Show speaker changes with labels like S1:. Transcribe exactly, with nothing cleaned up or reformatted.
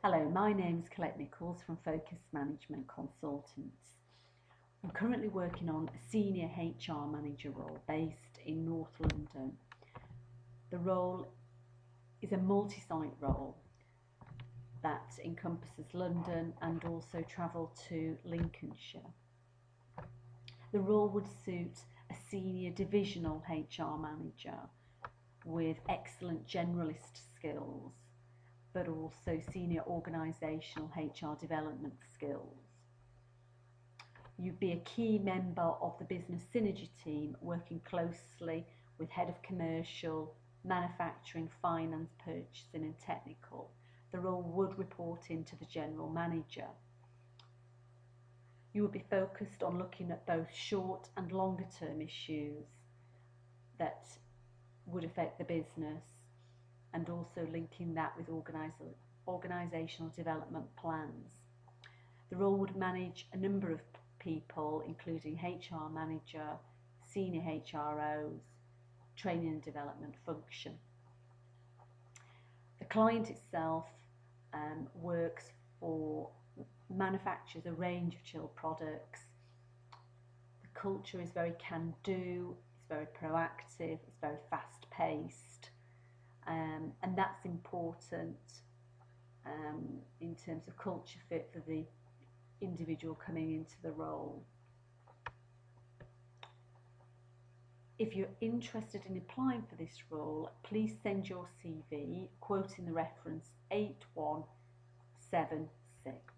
S1: Hello, my name is Colette Nichols from Focus Management Consultants. I'm currently working on a senior H R manager role based in North London. The role is a multi-site role that encompasses London and also travel to Lincolnshire. The role would suit a senior divisional H R manager with excellent generalist skills, but also senior organisational H R development skills. You'd be a key member of the business synergy team, working closely with head of commercial, manufacturing, finance, purchasing and technical. The role would report into the general manager. You would be focused on looking at both short and longer term issues that would affect the business, and also linking that with organisational development plans. The role would manage a number of people, including H R manager, senior H R Os, training and development function. The client itself um, works for, manufactures a range of chilled products. The culture is very can-do, it's very proactive, it's very fast-paced. Um, and that's important um, in terms of culture fit for the individual coming into the role. If you're interested in applying for this role, please send your C V quoting the reference eight one seven six.